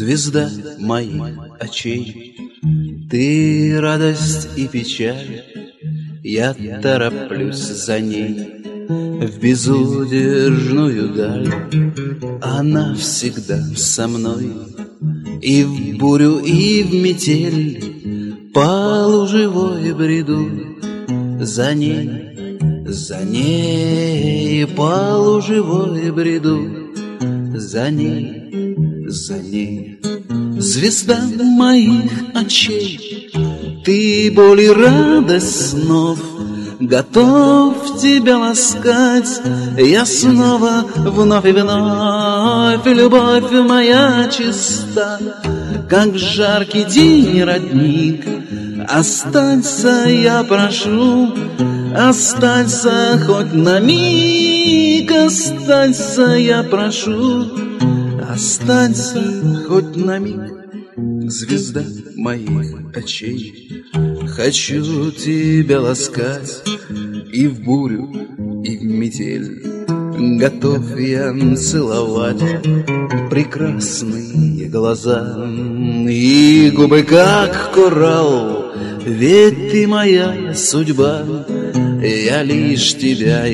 Звезда моих очей, ты радость и печаль, я тороплюсь за ней в безудержную даль. Она всегда со мной, и в бурю, и в метель по лужевой бреду. За ней по лужевой бреду, за ней. Звезда моих очей, ты боль и радость снов, готов тебя ласкать я снова, вновь и вновь. Любовь моя чиста, как жаркий день родник. Останься, я прошу, останься хоть на миг. Останься, я прошу, останься хоть на миг. Звезда моих очей, хочу тебя ласкать и в бурю, и в метель. Готов я целовать прекрасные глаза и губы, как коралл. Ведь ты моя судьба, я лишь тебя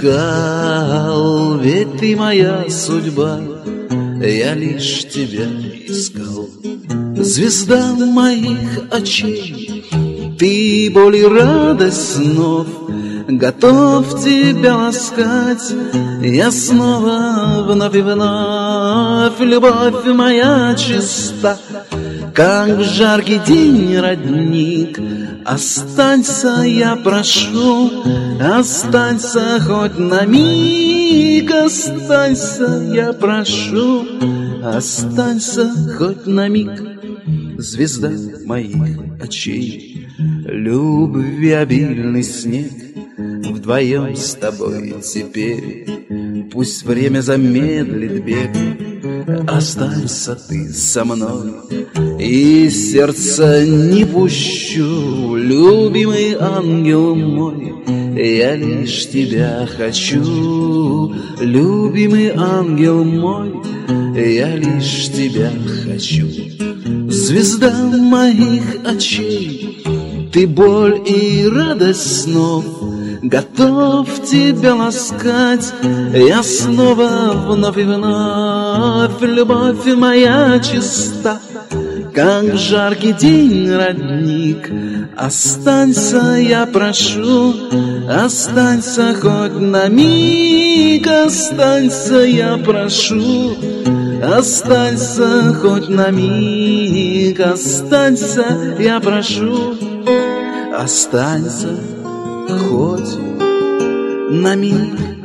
искал. Ведь ты моя судьба, я лишь тебя искал. Звезда моих очей, ты боль и радость снов, готов тебя ласкать я снова, вновь и вновь. Любовь моя чиста, как жаркий день родник. Останься, я прошу, останься хоть на миг. Останься, я прошу, останься хоть на миг. Звезда моих очей, любви обильный снег, вдвоем с тобой теперь. Пусть время замедлит бег, останься ты со мной, и сердце не пущу. Любимый ангел мой, я лишь тебя хочу. Любимый ангел мой, я лишь тебя хочу. Звезда моих очей, ты боль и радость снов, готов тебя ласкать я снова, вновь и вновь. Любовь моя чиста, как жаркий день родник. Останься, я прошу, останься хоть на миг. Останься, я прошу, останься хоть на миг. Останься, я прошу, останься хоть на миг.